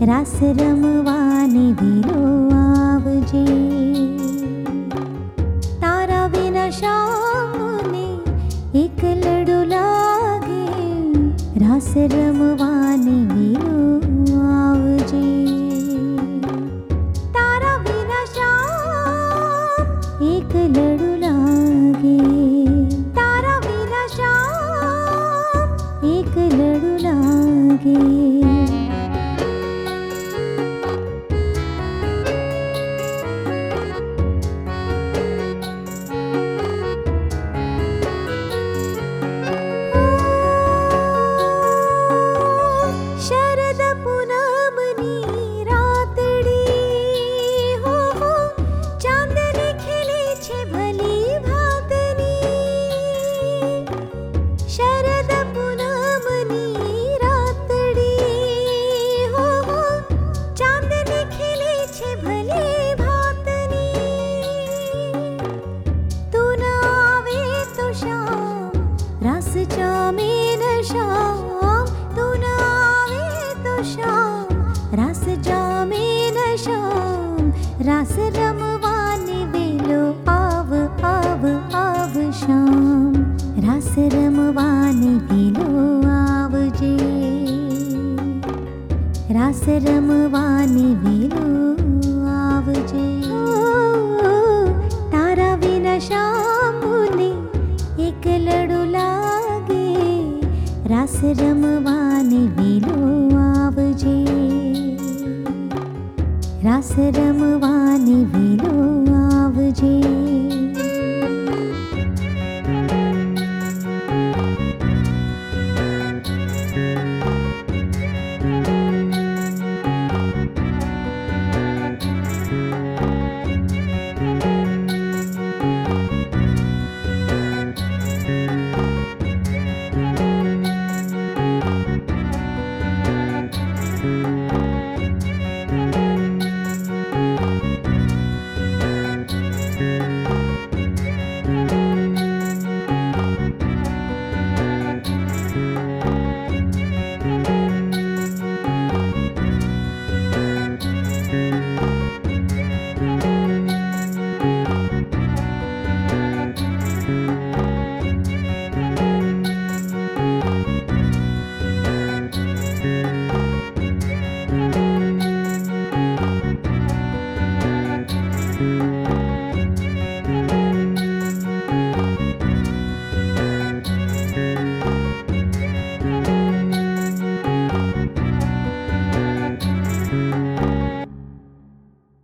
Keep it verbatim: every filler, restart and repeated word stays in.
રાસ રમવાને વેલો આવજે. તારા વિના શામને એકલડો લાગે, રાસ રમવાને વેલો આવજે. તારા વિના શામ એકલડો લાગે, તારા વિના શામ એકલડો લાગે. रास जामे न शाम, तू न आवे तो शाम. रास जामे न शाम, रास रमवाने वेलो आव आव आव शाम. रास रमवाने वेलो आवजे, रास रमवाने वेलो आवजे. तारा विना शाम ने એકલડો લાગે, રાસ રમવાને વેલો આવજે. રાસ રમવા